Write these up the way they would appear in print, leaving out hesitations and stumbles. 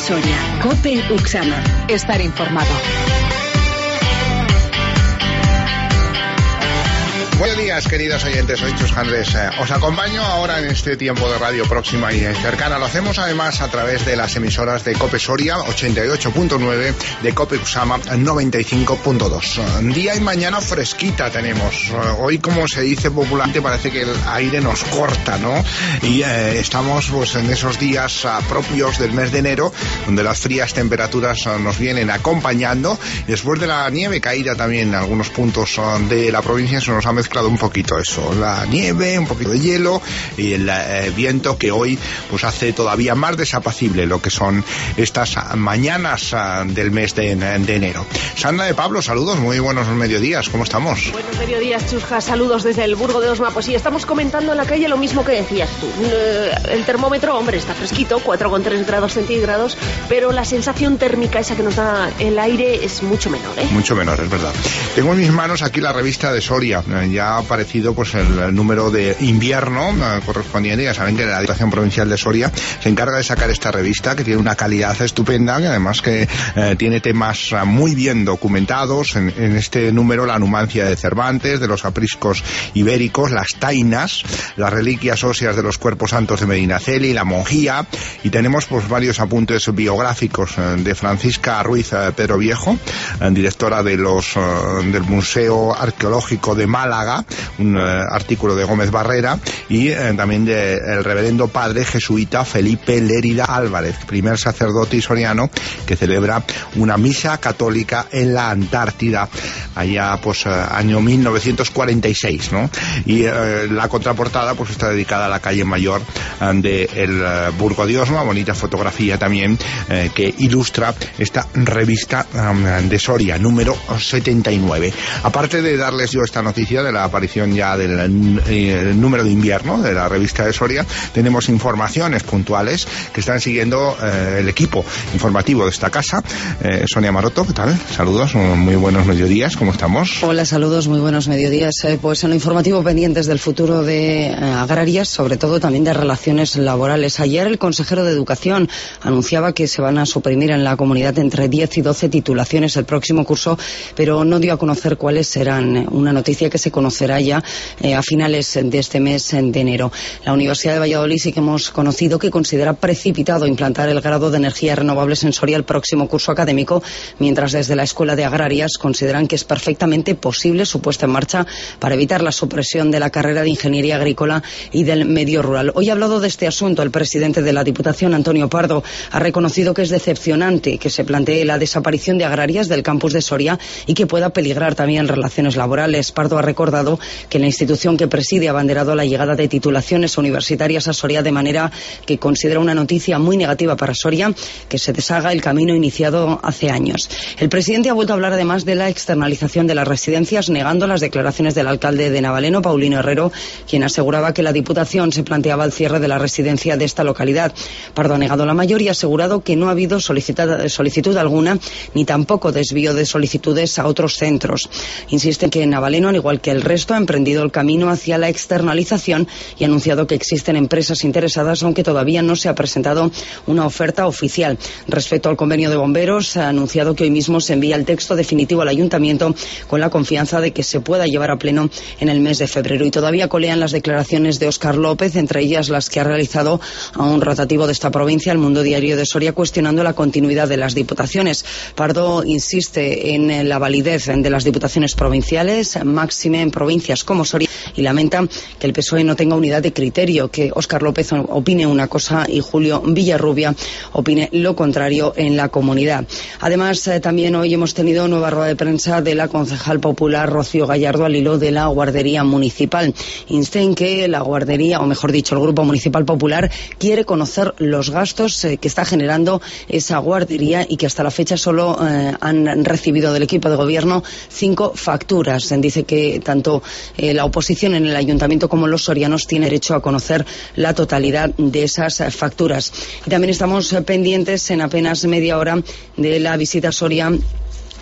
Soria. COPE Uxama. Estar informado. Buenos días, queridos oyentes, soy Chus Andrés. Os acompaño ahora en este tiempo de radio próxima y cercana. Lo hacemos además a través de las emisoras de COPE Soria 88.9, de COPE Uxama 95.2. Día y mañana fresquita tenemos. Hoy, como se dice popularmente, parece que el aire nos corta, ¿no? Y estamos pues en esos días propios del mes de enero, donde las frías temperaturas nos vienen acompañando. Después de la nieve caída también en algunos puntos de la provincia, se nos ha mezclado un poquito eso, la nieve, un poquito de hielo y el viento que hoy pues hace todavía más desapacible lo que son estas mañanas del mes de enero. Sandra de Pablo, saludos, muy buenos mediodías, ¿cómo estamos? Buenos mediodías, Chusja, saludos desde el Burgo de Osma. Pues sí, estamos comentando en la calle lo mismo que decías tú. El termómetro, hombre, está fresquito, 4,3 grados centígrados, pero la sensación térmica esa que nos da el aire es mucho menor, ¿eh? Mucho menor, es verdad. Tengo en mis manos aquí la revista de Soria. Ya ha aparecido pues el número de invierno correspondiente. Ya saben que la Diputación Provincial de Soria se encarga de sacar esta revista, que tiene una calidad estupenda y además que tiene temas muy bien documentados. En este número, la numancia de Cervantes, de los apriscos ibéricos, las tainas, las reliquias óseas de los cuerpos santos de Medinaceli, la monjía, y tenemos pues varios apuntes biográficos de Francisca Ruiz Pedro Viejo, directora de del Museo Arqueológico de Málaga, un artículo de Gómez Barrera, y también del reverendo padre jesuita Felipe Lérida Álvarez, primer sacerdote soriano que celebra una misa católica en la Antártida, allá pues año 1946, ¿no? Y la contraportada pues está dedicada a la calle mayor del Burgo de Osma, bonita fotografía también que ilustra esta revista de Soria, número 79. Aparte de darles yo esta noticia de la aparición ya del número de invierno de la revista de Soria, tenemos informaciones puntuales que están siguiendo el equipo informativo de esta casa. Sonia Maroto, ¿qué tal? Saludos, muy buenos mediodías, ¿cómo estamos? Hola, saludos, muy buenos mediodías. Pues en lo informativo pendientes del futuro de agrarias, sobre todo también de relaciones laborales. Ayer el consejero de Educación anunciaba que se van a suprimir en la comunidad entre 10 y 12 titulaciones el próximo curso, pero no dio a conocer cuáles serán. Una noticia que se conocerá ya a finales de este mes de enero. La Universidad de Valladolid sí que hemos conocido que considera precipitado implantar el grado de energías renovables en Soria el próximo curso académico, mientras desde la Escuela de Agrarias consideran que es perfectamente posible su puesta en marcha para evitar la supresión de la carrera de Ingeniería Agrícola y del Medio Rural. Hoy ha hablado de este asunto el presidente de la Diputación, Antonio Pardo. Ha reconocido que es decepcionante que se plantee la desaparición de Agrarias del campus de Soria y que pueda peligrar también relaciones laborales. Pardo ha recordado que la institución que preside ha abanderado la llegada de titulaciones universitarias a Soria, de manera que considera una noticia muy negativa para Soria que se deshaga el camino iniciado hace años. El presidente ha vuelto a hablar además de la externalización de las residencias, negando las declaraciones del alcalde de Navaleno, Paulino Herrero, quien aseguraba que la Diputación se planteaba el cierre de la residencia de esta localidad. Pardo ha negado la mayor y ha asegurado que no ha habido solicitud alguna, ni tampoco desvío de solicitudes a otros centros. Insiste en que Navaleno, al igual que el resto, ha emprendido el camino hacia la externalización y ha anunciado que existen empresas interesadas, aunque todavía no se ha presentado una oferta oficial. Respecto al convenio de bomberos, ha anunciado que hoy mismo se envía el texto definitivo al Ayuntamiento con la confianza de que se pueda llevar a pleno en el mes de febrero. Y todavía colean las declaraciones de Óscar López, entre ellas las que ha realizado a un rotativo de esta provincia, el Mundo Diario de Soria, cuestionando la continuidad de las diputaciones. Pardo insiste en la validez de las diputaciones provinciales, máxime en provincias como Soria, y lamenta que el PSOE no tenga unidad de criterio, que Óscar López opine una cosa y Julio Villarrubia opine lo contrario en la comunidad. Además, también hoy hemos tenido nueva rueda de prensa de la concejal popular Rocío Gallardo al hilo de la guardería municipal. Insta en que la guardería, o mejor dicho, el Grupo Municipal Popular, quiere conocer los gastos que está generando esa guardería y que hasta la fecha solo han recibido del equipo de gobierno 5 facturas. Dice que tanto la oposición en el ayuntamiento como los sorianos tienen derecho a conocer la totalidad de esas facturas. Y también estamos pendientes en apenas media hora de la visita a Soria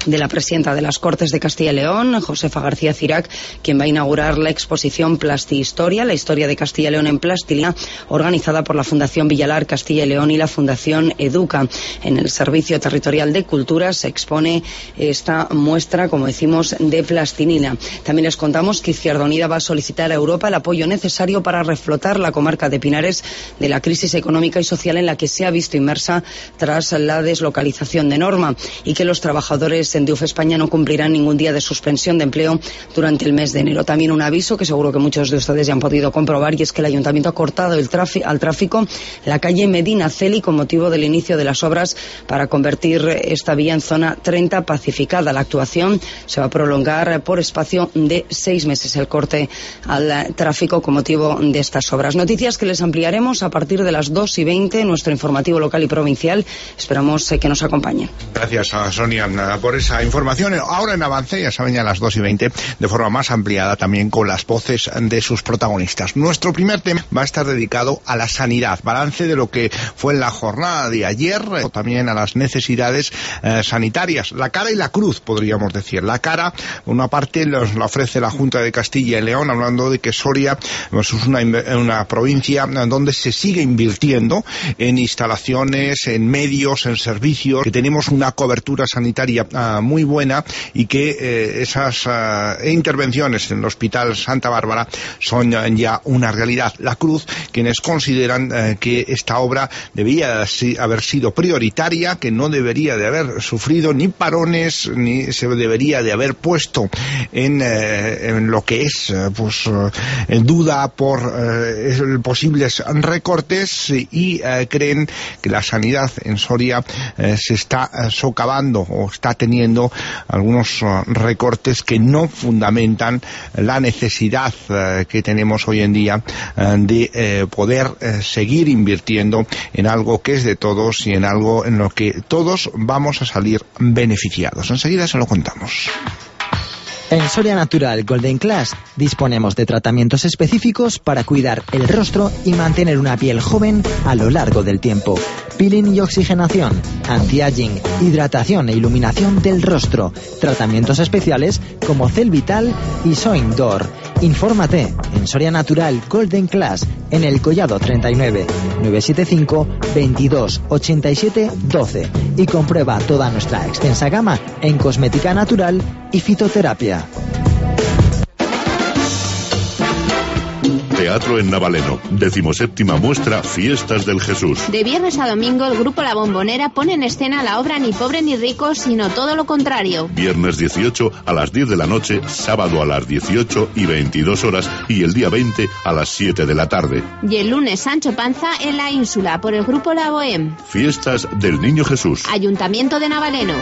de la presidenta de las Cortes de Castilla y León, Josefa García Cirac, quien va a inaugurar la exposición Plastihistoria, la historia de Castilla y León en plastilina, organizada por la Fundación Villalar Castilla y León y la Fundación Educa. En el Servicio Territorial de Cultura se expone esta muestra, como decimos, de plastilina. También les contamos que Izquierda Unida va a solicitar a Europa el apoyo necesario para reflotar la comarca de Pinares de la crisis económica y social en la que se ha visto inmersa tras la deslocalización de Norma, y que los trabajadores en DIUF España no cumplirán ningún día de suspensión de empleo durante el mes de enero. También un aviso que seguro que muchos de ustedes ya han podido comprobar, y es que el Ayuntamiento ha cortado al tráfico la calle Medinaceli con motivo del inicio de las obras para convertir esta vía en zona 30 pacificada. La actuación se va a prolongar por espacio de 6 meses, el corte al tráfico con motivo de estas obras. Noticias que les ampliaremos a partir de las 2:20 en nuestro informativo local y provincial. Esperamos que nos acompañen. Gracias a Sonia por esa información. Ahora en Avance, ya saben, a las 2:20, de forma más ampliada también con las voces de sus protagonistas. Nuestro primer tema va a estar dedicado a la sanidad, balance de lo que fue en la jornada de ayer, también a las necesidades sanitarias, la cara y la cruz, podríamos decir. La cara, una parte nos la ofrece la Junta de Castilla y León, hablando de que Soria pues, es una provincia donde se sigue invirtiendo en instalaciones, en medios, en servicios, que tenemos una cobertura sanitaria muy buena, y que esas intervenciones en el Hospital Santa Bárbara son ya una realidad. La cruz, quienes consideran que esta obra debía haber sido prioritaria, que no debería de haber sufrido ni parones, ni se debería de haber puesto en lo que es en duda por posibles recortes, y creen que la sanidad en Soria se está socavando o está teniendo algunos recortes que no fundamentan la necesidad que tenemos hoy en día de poder seguir invirtiendo en algo que es de todos y en algo en lo que todos vamos a salir beneficiados. Enseguida se lo contamos. En Soria Natural Golden Class disponemos de tratamientos específicos para cuidar el rostro y mantener una piel joven a lo largo del tiempo. Peeling y oxigenación, anti-aging, hidratación e iluminación del rostro. Tratamientos especiales como Cel Vital y Soin D'Or. Infórmate en Soria Natural Golden Class en el Collado 39 975 22 87 12 y comprueba toda nuestra extensa gama en cosmética natural y fitoterapia. Teatro en Navaleno, 17ª muestra Fiestas del Jesús. De viernes a domingo, el grupo La Bombonera pone en escena la obra Ni pobre ni rico, sino todo lo contrario. Viernes 18 a las 10 de la noche, sábado a las 18 y 22 horas y el día 20 a las 7 de la tarde. Y el lunes Sancho Panza en la Ínsula por el grupo La Bohème. Fiestas del Niño Jesús. Ayuntamiento de Navaleno.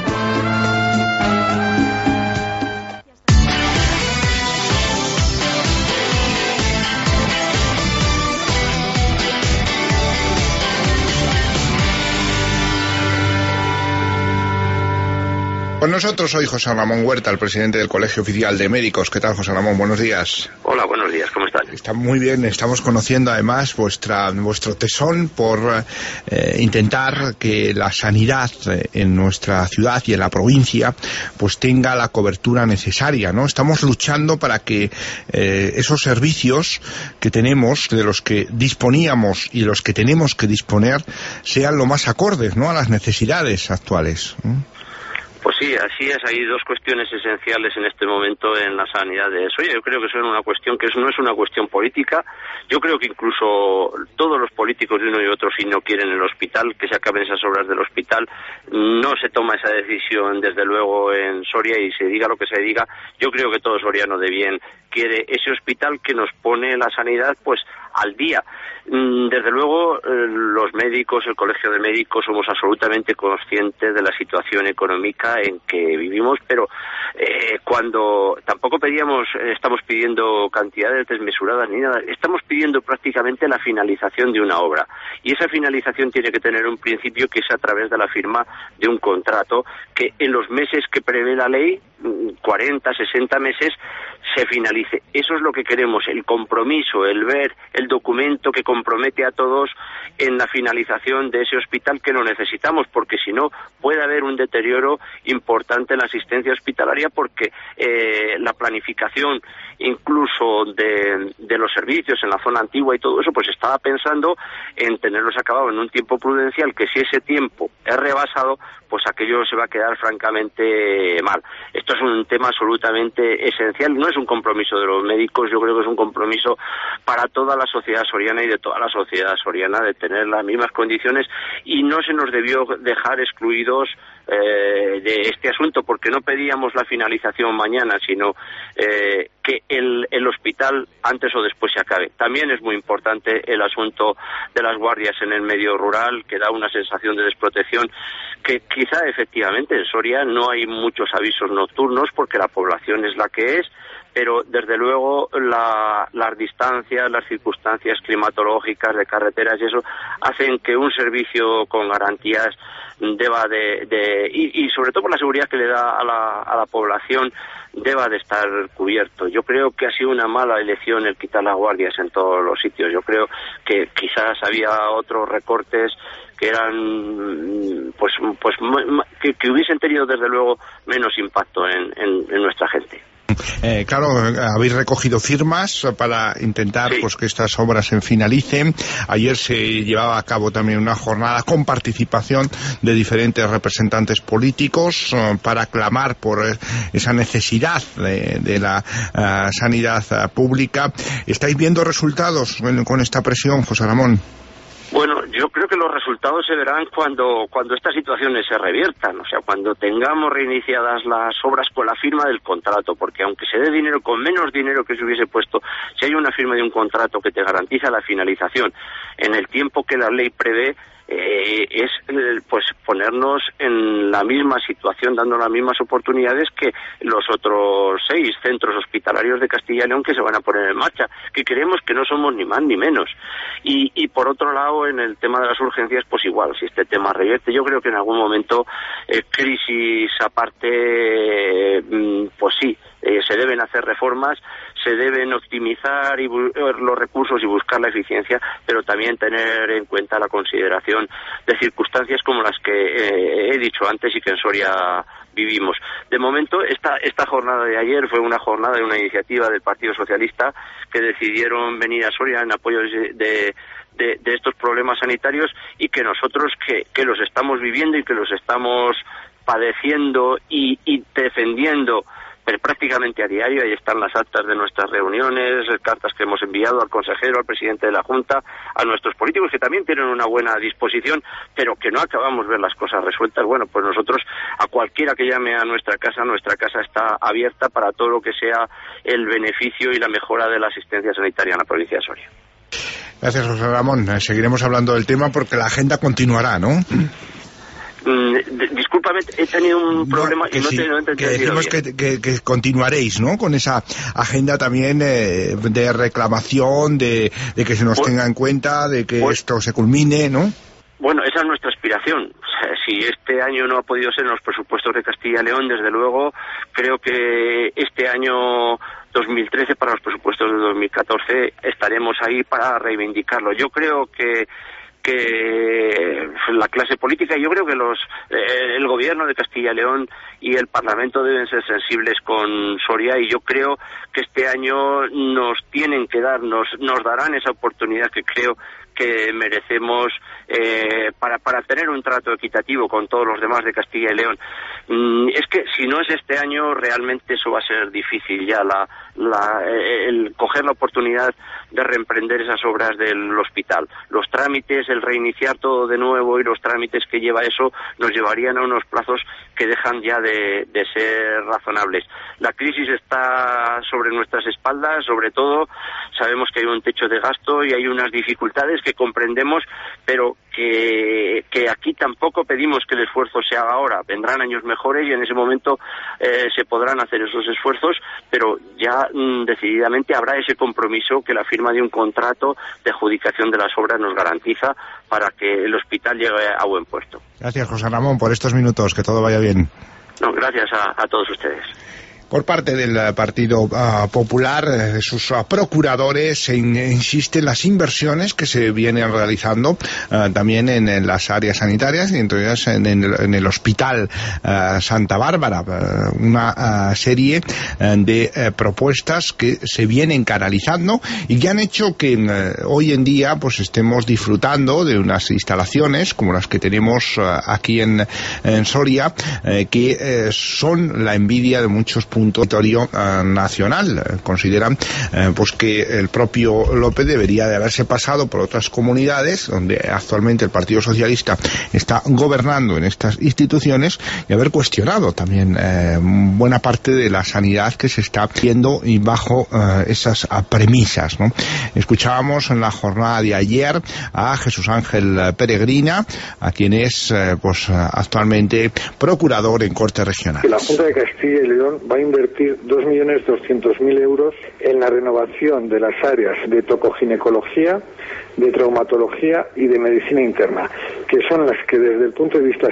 Con nosotros hoy José Ramón Huerta, el presidente del Colegio Oficial de Médicos. ¿Qué tal, José Ramón? Buenos días. Hola, buenos días. ¿Cómo están? Está muy bien. Estamos conociendo además vuestro tesón por intentar que la sanidad en nuestra ciudad y en la provincia pues tenga la cobertura necesaria, ¿no? Estamos luchando para que esos servicios que tenemos, de los que disponíamos y los que tenemos que disponer, sean lo más acordes, ¿no?, a las necesidades actuales, ¿no? Pues sí, así es. Hay dos cuestiones esenciales en este momento en la sanidad de Soria. Yo creo que son una cuestión que no es una cuestión política. Yo creo que incluso todos los políticos de uno y otro, si no quieren el hospital, que se acaben esas obras del hospital, no se toma esa decisión desde luego en Soria, y se diga lo que se diga. Yo creo que todo soriano de bien quiere ese hospital que nos pone la sanidad pues al día. Desde luego los médicos, el Colegio de Médicos, somos absolutamente conscientes de la situación económica en que vivimos, pero cuando tampoco estamos pidiendo cantidades desmesuradas ni nada, estamos pidiendo prácticamente la finalización de una obra, y esa finalización tiene que tener un principio, que es a través de la firma de un contrato que en los meses que prevé la ley 40, 60 meses se finalice. Eso es lo que queremos, el compromiso, el ver el documento que compromete a todos en la finalización de ese hospital, que lo necesitamos, porque si no puede haber un deterioro importante en la asistencia hospitalaria, porque la planificación incluso de los servicios en la zona antigua y todo eso, pues estaba pensando en tenerlos acabados en un tiempo prudencial, que si ese tiempo es rebasado, pues aquello se va a quedar francamente mal. Esto es un tema absolutamente esencial, no es un compromiso de los médicos, yo creo que es un compromiso para toda la sociedad soriana y de toda la sociedad soriana, de tener las mismas condiciones, y no se nos debió dejar excluidos de este asunto, porque no pedíamos la finalización mañana, sino que el hospital antes o después se acabe. También es muy importante el asunto de las guardias en el medio rural, que da una sensación de desprotección, que quizá efectivamente en Soria no hay muchos avisos nocturnos porque la población es la que es, pero desde luego las distancias, las circunstancias climatológicas de carreteras y eso hacen que un servicio con garantías deba y sobre todo por la seguridad que le da a la población, deba de estar cubierto. Yo creo que ha sido una mala elección el quitar las guardias en todos los sitios. Yo creo que quizás había otros recortes que eran que hubiesen tenido desde luego menos impacto en nuestra gente. Claro, habéis recogido firmas para intentar pues que estas obras se finalicen. Ayer se llevaba a cabo también una jornada con participación de diferentes representantes políticos para clamar por esa necesidad de la sanidad pública. ¿Estáis viendo resultados con esta presión, José Ramón? Bueno, yo creo que los resultados se verán cuando estas situaciones se reviertan, o sea, cuando tengamos reiniciadas las obras con la firma del contrato, porque aunque se dé dinero, con menos dinero que se hubiese puesto, si hay una firma de un contrato que te garantiza la finalización en el tiempo que la ley prevé, es pues ponernos en la misma situación, dando las mismas oportunidades que los otros 6 centros hospitalarios de Castilla y León que se van a poner en marcha, que creemos que no somos ni más ni menos. Y por otro lado, en el tema de las urgencias, pues igual, si este tema revierte, yo creo que en algún momento, crisis aparte, pues sí, se deben hacer reformas, se deben optimizar los recursos y buscar la eficiencia, pero también tener en cuenta la consideración de circunstancias como las que he dicho antes y que en Soria vivimos. De momento, esta jornada de ayer fue una jornada de una iniciativa del Partido Socialista, que decidieron venir a Soria en apoyo de estos problemas sanitarios, y que nosotros que los estamos viviendo y que los estamos padeciendo y defendiendo prácticamente a diario. Ahí están las actas de nuestras reuniones, cartas que hemos enviado al consejero, al presidente de la Junta, a nuestros políticos, que también tienen una buena disposición, pero que no acabamos de ver las cosas resueltas. Bueno, pues nosotros, a cualquiera que llame a nuestra casa está abierta para todo lo que sea el beneficio y la mejora de la asistencia sanitaria en la provincia de Soria. Gracias, José Ramón. Seguiremos hablando del tema porque la agenda continuará, ¿no? Discúlpame, he tenido un problema y no te he entendido. Que decimos que continuaréis, ¿no? Con esa agenda también de reclamación, de que se nos tenga en cuenta, de que esto se culmine, ¿no? Bueno, esa es nuestra aspiración. O sea, si este año no ha podido ser en los presupuestos de Castilla y León, desde luego, creo que este año 2013, para los presupuestos de 2014, estaremos ahí para reivindicarlo. Yo creo que la clase política, yo creo que el gobierno de Castilla y León y el Parlamento deben ser sensibles con Soria, y yo creo que este año nos tienen que nos darán esa oportunidad que creo que merecemos para tener un trato equitativo con todos los demás de Castilla y León. Es que si no es este año, realmente eso va a ser difícil ya, el coger la oportunidad de reemprender esas obras del hospital. Los trámites, el reiniciar todo de nuevo y los trámites que lleva eso nos llevarían a unos plazos que dejan ya de ser razonables. La crisis está sobre nuestras espaldas, sobre todo sabemos que hay un techo de gasto y hay unas dificultades que comprendemos, pero que aquí tampoco pedimos que el esfuerzo se haga ahora. Vendrán años mejores y en ese momento se podrán hacer esos esfuerzos, pero ya decididamente habrá ese compromiso que la firma de un contrato de adjudicación de las obras nos garantiza para que el hospital llegue a buen puerto. Gracias, José Ramón, por estos minutos. Que todo vaya bien. No, gracias a todos ustedes. Por parte del Partido Popular, sus procuradores insisten en las inversiones que se vienen realizando también en las áreas sanitarias y entre ellas en el Hospital Santa Bárbara, una serie de propuestas que se vienen canalizando y que han hecho que hoy en día pues estemos disfrutando de unas instalaciones como las que tenemos aquí en Soria, que son la envidia de muchos puntos territorio nacional. Consideran pues que el propio López debería de haberse pasado por otras comunidades donde actualmente el Partido Socialista está gobernando en estas instituciones y haber cuestionado también buena parte de la sanidad que se está haciendo y bajo esas premisas, ¿no? Escuchábamos en la jornada de ayer a Jesús Ángel Peregrina, a quien es pues actualmente procurador en Corte Regional. La Junta de Castilla y León va a invertir 2.200.000 euros en la renovación de las áreas de tocoginecología, de traumatología y de medicina interna, que son las que desde el punto de vista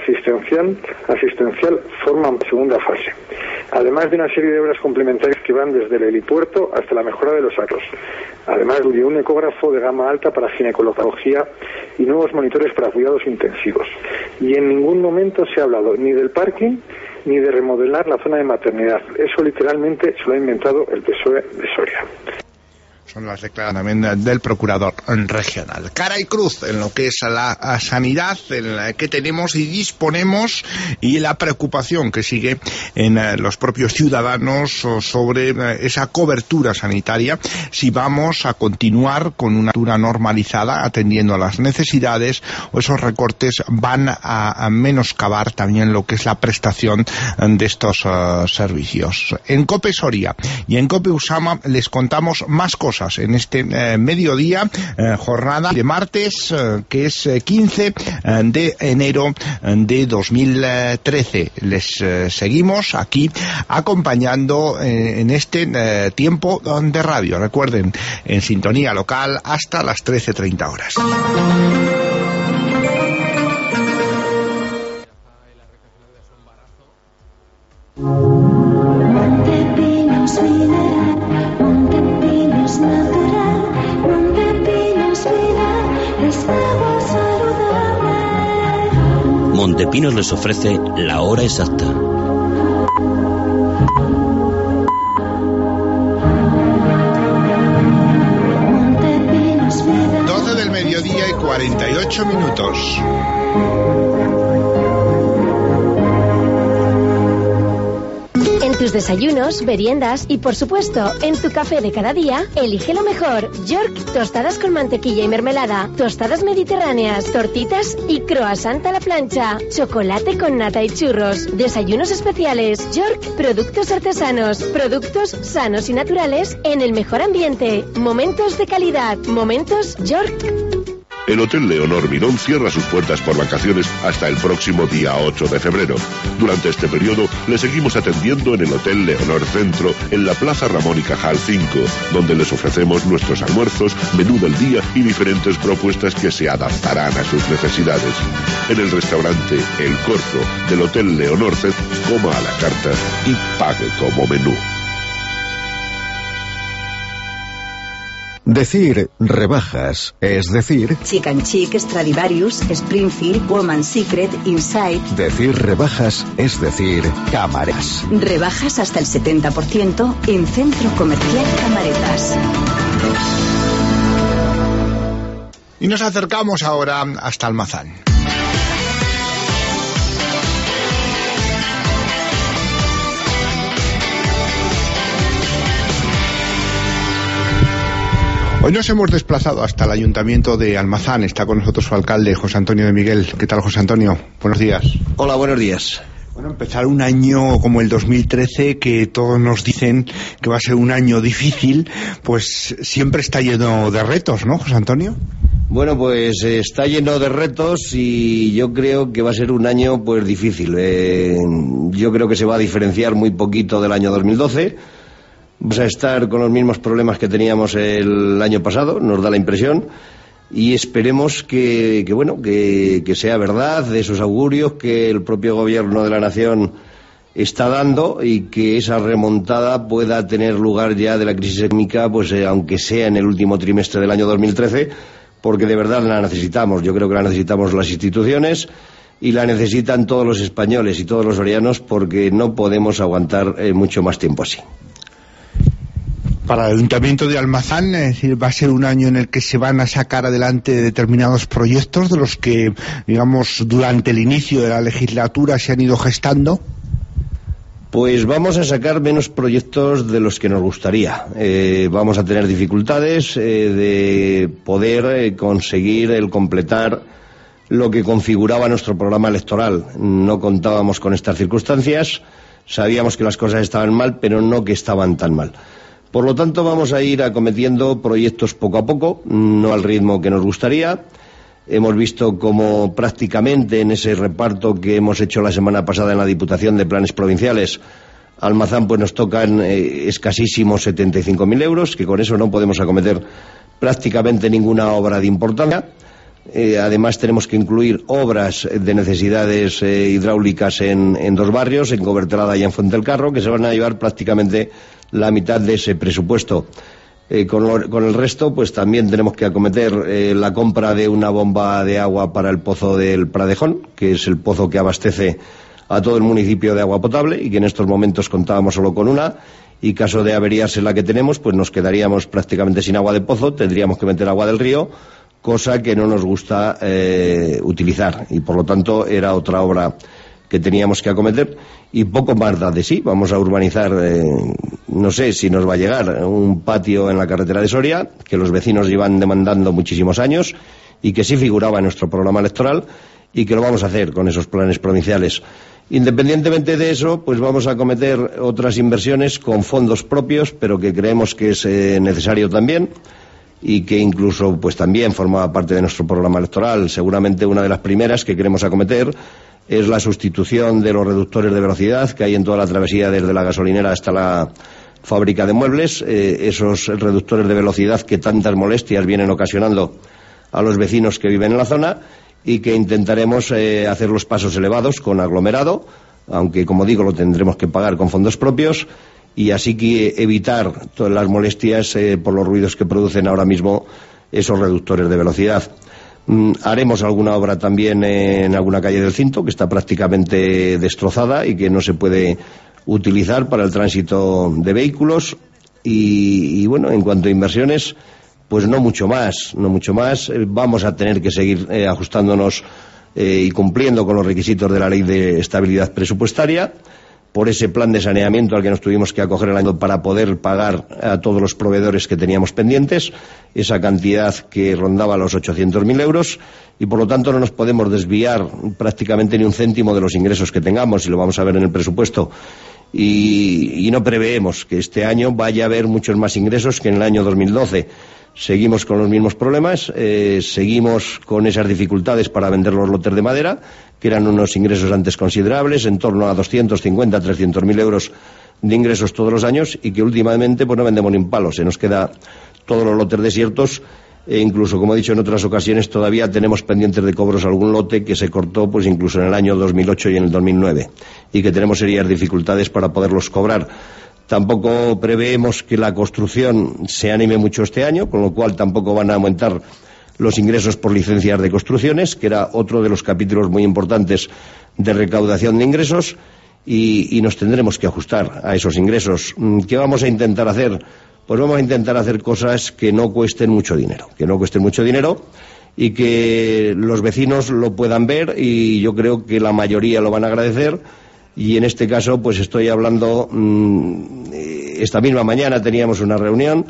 asistencial forman segunda fase. Además de una serie de obras complementarias que van desde el helipuerto hasta la mejora de los actos. Además de un ecógrafo de gama alta para ginecología y nuevos monitores para cuidados intensivos. Y en ningún momento se ha hablado ni del parking ni de remodelar la zona de maternidad. Eso literalmente se lo ha inventado el PSOE de Soria. Son las declaraciones del procurador regional. Cara y cruz en lo que es la sanidad en la que tenemos y disponemos y la preocupación que sigue en los propios ciudadanos sobre esa cobertura sanitaria, si vamos a continuar con una cobertura normalizada atendiendo a las necesidades o esos recortes van a menoscabar también lo que es la prestación de estos servicios. En COPE Soria y en COPE Usama les contamos más cosas en este mediodía, jornada de martes, que es 15 de enero de 2013. Les seguimos aquí acompañando en este tiempo de radio. Recuerden, en sintonía local hasta las 13:30 horas. Montepinos les ofrece la hora exacta. Del mediodía y 48 minutos. En tus desayunos, meriendas y, por supuesto, en tu café de cada día, elige lo mejor. York, tostadas con mantequilla y mermelada, tostadas mediterráneas, tortitas y croissant a la plancha, chocolate con nata y churros, desayunos especiales. York, productos artesanos, productos sanos y naturales en el mejor ambiente. Momentos de calidad. Momentos York. El Hotel Leonor Mirón cierra sus puertas por vacaciones hasta el próximo día 8 de febrero. Durante este periodo le seguimos atendiendo en el Hotel Leonor Centro, en la Plaza Ramón y Cajal 5, donde les ofrecemos nuestros almuerzos, menú del día y diferentes propuestas que se adaptarán a sus necesidades. En el restaurante El Corzo del Hotel Leonor Centro, coma a la carta y pague como menú. Decir rebajas es decir Chic and Chic, Stradivarius, Springfield, Woman's Secret, Inside. Decir rebajas es decir Camaretas. Rebajas hasta el 70% en Centro Comercial Camaretas. Y nos acercamos ahora hasta Almazán. Hoy nos hemos desplazado hasta el Ayuntamiento de Almazán. Está con nosotros su alcalde, José Antonio de Miguel. ¿Qué tal, José Antonio? Buenos días. Hola, buenos días. Bueno, empezar un año como el 2013, que todos nos dicen que va a ser un año difícil, pues siempre está lleno de retos, ¿no, José Antonio? Bueno, pues está lleno de retos y yo creo que va a ser un año pues difícil. Yo creo que se va a diferenciar muy poquito del año 2012. Vamos a estar con los mismos problemas que teníamos el año pasado, nos da la impresión, y esperemos que sea verdad esos augurios, que el propio gobierno de la nación está dando, y que esa remontada pueda tener lugar ya de la crisis económica, pues aunque sea en el último trimestre del año 2013, porque de verdad la necesitamos. Yo creo que la necesitamos las instituciones y la necesitan todos los españoles y todos los sorianos, porque no podemos aguantar mucho más tiempo así. Para el Ayuntamiento de Almazán, es decir, va a ser un año en el que se van a sacar adelante determinados proyectos de los que, digamos, durante el inicio de la legislatura se han ido gestando. Pues vamos a sacar menos proyectos de los que nos gustaría. Vamos a tener dificultades de poder conseguir el completar lo que configuraba nuestro programa electoral. No contábamos con estas circunstancias, sabíamos que las cosas estaban mal, pero no que estaban tan mal. Por lo tanto, vamos a ir acometiendo proyectos poco a poco, no al ritmo que nos gustaría. Hemos visto como prácticamente en ese reparto que hemos hecho la semana pasada en la Diputación de Planes Provinciales, Almazán pues nos tocan escasísimos 75.000 euros, que con eso no podemos acometer prácticamente ninguna obra de importancia. Además tenemos que incluir obras de necesidades hidráulicas en dos barrios, en Cobertrada y en Fuente del Carro, que se van a llevar prácticamente la mitad de ese presupuesto. Con el resto, pues también tenemos que acometer la compra de una bomba de agua para el pozo del Pradejón, que es el pozo que abastece a todo el municipio de agua potable, y que en estos momentos contábamos solo con una, y caso de averiarse la que tenemos, pues nos quedaríamos prácticamente sin agua de pozo, tendríamos que meter agua del río, cosa que no nos gusta utilizar, y por lo tanto era otra obra que teníamos que acometer. Y poco más da de sí. Vamos a urbanizar, no sé si nos va a llegar, un patio en la carretera de Soria, que los vecinos llevan demandando muchísimos años y que sí figuraba en nuestro programa electoral, y que lo vamos a hacer con esos planes provinciales. Independientemente de eso, pues vamos a acometer otras inversiones con fondos propios, pero que creemos que es necesario también, y que incluso pues también formaba parte de nuestro programa electoral. Seguramente una de las primeras que queremos acometer es la sustitución de los reductores de velocidad que hay en toda la travesía desde la gasolinera hasta la fábrica de muebles, esos reductores de velocidad que tantas molestias vienen ocasionando a los vecinos que viven en la zona, y que intentaremos hacer los pasos elevados con aglomerado, aunque como digo lo tendremos que pagar con fondos propios, y así que evitar todas las molestias por los ruidos que producen ahora mismo esos reductores de velocidad. Haremos alguna obra también en alguna calle del Cinto, que está prácticamente destrozada y que no se puede utilizar para el tránsito de vehículos. Y bueno, en cuanto a inversiones, pues no mucho más. Vamos a tener que seguir ajustándonos y cumpliendo con los requisitos de la Ley de Estabilidad Presupuestaria, por ese plan de saneamiento al que nos tuvimos que acoger el año para poder pagar a todos los proveedores que teníamos pendientes, esa cantidad que rondaba los 800.000 euros, y por lo tanto no nos podemos desviar prácticamente ni un céntimo de los ingresos que tengamos, y lo vamos a ver en el presupuesto. Y no preveemos que este año vaya a haber muchos más ingresos que en el año 2012. Seguimos con los mismos problemas, seguimos con esas dificultades para vender los lotes de madera, que eran unos ingresos antes considerables, en torno a 250, 300.000 euros de ingresos todos los años, y que últimamente pues no vendemos ni un palo, se nos queda todos los lotes desiertos, e incluso, como he dicho en otras ocasiones, todavía tenemos pendientes de cobros algún lote que se cortó pues incluso en el año 2008 y en el 2009, y que tenemos serias dificultades para poderlos cobrar. Tampoco preveemos que la construcción se anime mucho este año, con lo cual tampoco van a aumentar los ingresos por licencias de construcciones, que era otro de los capítulos muy importantes de recaudación de ingresos, y nos tendremos que ajustar a esos ingresos. ¿Qué vamos a intentar hacer? Pues vamos a intentar hacer cosas que no cuesten mucho dinero, y que los vecinos lo puedan ver, y yo creo que la mayoría lo van a agradecer. Y en este caso, pues estoy hablando, esta misma mañana teníamos una reunión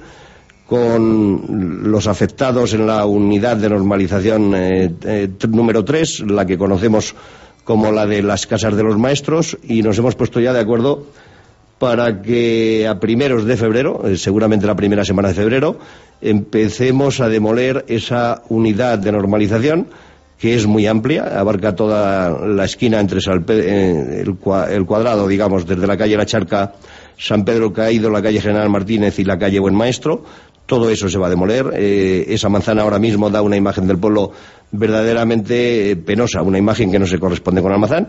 con los afectados en la unidad de normalización número 3, la que conocemos como la de las casas de los maestros, y nos hemos puesto ya de acuerdo para que a primeros de febrero, seguramente la primera semana de febrero, empecemos a demoler esa unidad de normalización, que es muy amplia, abarca toda la esquina entre el cuadrado, digamos, desde la calle La Charca, San Pedro Caído, la calle General Martínez y la calle Buen Maestro. Todo eso se va a demoler. Esa manzana ahora mismo da una imagen del pueblo verdaderamente penosa, una imagen que no se corresponde con Almazán,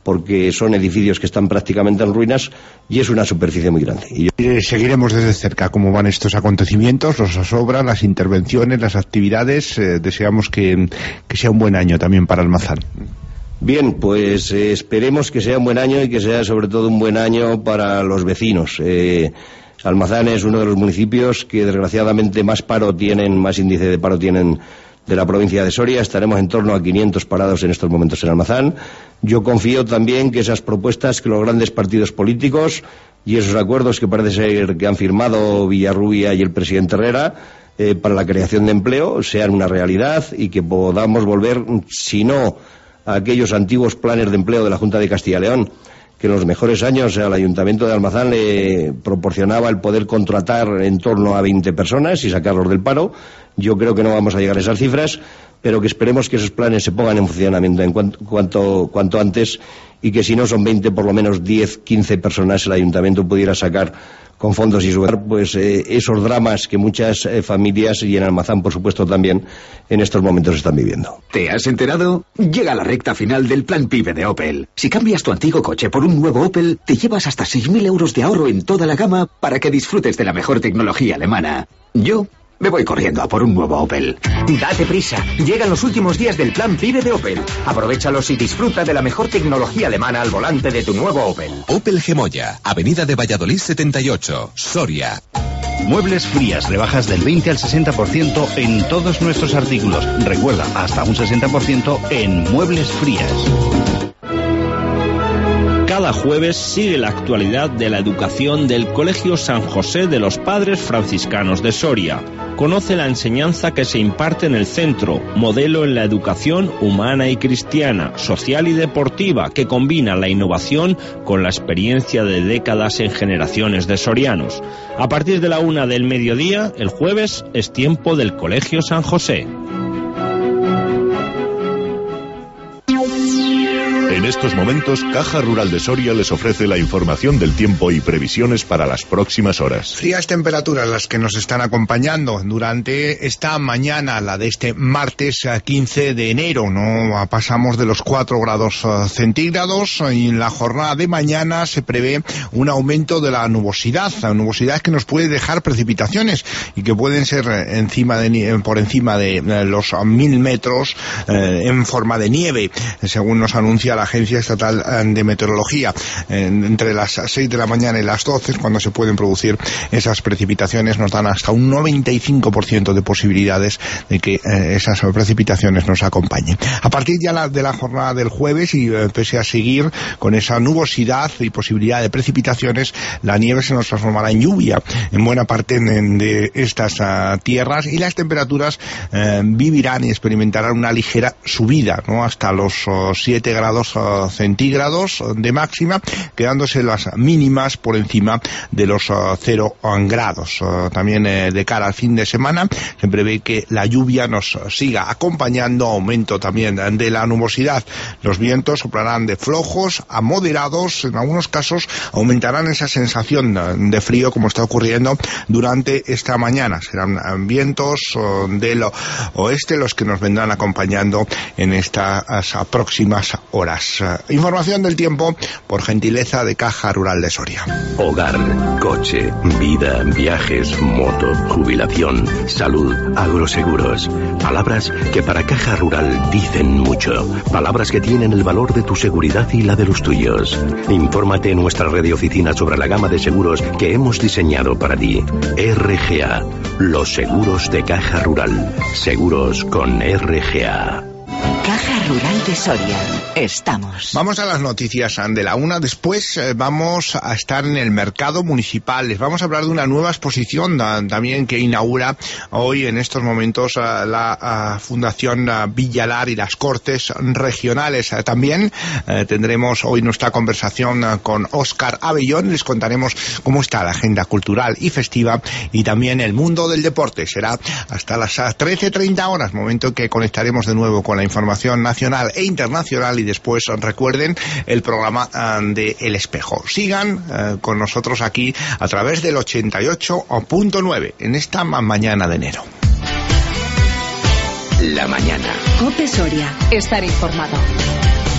porque son edificios que están prácticamente en ruinas y es una superficie muy grande. Seguiremos desde cerca cómo van estos acontecimientos, las obras, las intervenciones, las actividades. Deseamos que sea un buen año también para Almazán. Bien, pues esperemos que sea un buen año y que sea sobre todo un buen año para los vecinos. Almazán es uno de los municipios que desgraciadamente más índice de paro tienen de la provincia de Soria. Estaremos en torno a 500 parados en estos momentos en Almazán. Yo confío también que esas propuestas que los grandes partidos políticos y esos acuerdos que parece ser que han firmado Villarrubia y el presidente Herrera para la creación de empleo sean una realidad y que podamos volver, si no a aquellos antiguos planes de empleo de la Junta de Castilla y León, que en los mejores años al Ayuntamiento de Almazán le proporcionaba el poder contratar en torno a 20 personas y sacarlos del paro. Yo creo que no vamos a llegar a esas cifras, pero que esperemos que esos planes se pongan en funcionamiento en cuanto antes, y que si no son 20, por lo menos 10, 15 personas el Ayuntamiento pudiera sacar con fondos y subvencionar pues esos dramas que muchas familias, y en Almazán por supuesto también, en estos momentos están viviendo. ¿Te has enterado? Llega la recta final del plan PIBE de Opel. Si cambias tu antiguo coche por un nuevo Opel, te llevas hasta 6.000 euros de ahorro en toda la gama para que disfrutes de la mejor tecnología alemana. Yo me voy corriendo a por un nuevo Opel. Date prisa, llegan los últimos días del plan PIBE de Opel. Aprovéchalos y disfruta de la mejor tecnología alemana al volante de tu nuevo Opel. Opel Gemoya, Avenida de Valladolid 78, Soria. Muebles Frías, rebajas del 20 al 60% en todos nuestros artículos. Recuerda, hasta un 60% en Muebles Frías. Cada jueves sigue la actualidad de la educación del Colegio San José de los Padres Franciscanos de Soria. Conoce la enseñanza que se imparte en el centro, modelo en la educación humana y cristiana, social y deportiva, que combina la innovación con la experiencia de décadas en generaciones de sorianos. A partir de la 1 del mediodía, el jueves, es tiempo del Colegio San José. En estos momentos, Caja Rural de Soria les ofrece la información del tiempo y previsiones para las próximas horas. Frías temperaturas las que nos están acompañando durante esta mañana, la de este martes 15 de enero. No pasamos de los 4 grados centígrados, y en la jornada de mañana se prevé un aumento de la nubosidad que nos puede dejar precipitaciones y que pueden ser por encima de los 1000 metros en forma de nieve, según nos anuncia la Agencia Estatal de Meteorología. Entre las 6 de la mañana y las 12 es cuando se pueden producir esas precipitaciones. Nos dan hasta un 95% de posibilidades de que esas precipitaciones nos acompañen. A partir ya de la jornada del jueves, y pese a seguir con esa nubosidad y posibilidad de precipitaciones, la nieve se nos transformará en lluvia en buena parte de estas tierras, y las temperaturas vivirán y experimentarán una ligera subida, ¿no?, hasta los 7 grados centígrados de máxima, quedándose las mínimas por encima de los 0 grados. También de cara al fin de semana se prevé que la lluvia nos siga acompañando, aumento también de la nubosidad. Los vientos soplarán de flojos a moderados, en algunos casos aumentarán esa sensación de frío, como está ocurriendo durante esta mañana. Serán vientos del oeste los que nos vendrán acompañando en estas próximas horas. Información del tiempo por gentileza de Caja Rural de Soria. Hogar, coche, vida, viajes, moto, jubilación, salud, agroseguros. Palabras que para Caja Rural dicen mucho. Palabras que tienen el valor de tu seguridad y la de los tuyos. Infórmate en nuestra red de oficinas sobre la gama de seguros que hemos diseñado para ti. RGA, los seguros de Caja Rural. Seguros con RGA. Caja Rural de Soria. Estamos. Vamos a las noticias de la 1. Después vamos a estar en el mercado municipal. Les vamos a hablar de una nueva exposición también que inaugura hoy, en estos momentos, la Fundación Villalar y las Cortes Regionales. También tendremos hoy nuestra conversación con Óscar Abellón. Les contaremos cómo está la agenda cultural y festiva, y también el mundo del deporte. Será hasta las 13:30 horas, momento que conectaremos de nuevo con la información nacional e internacional, y después recuerden el programa de El Espejo. Sigan con nosotros aquí a través del 88.9 en esta mañana de enero. La mañana. COPE Soria. Estar informado.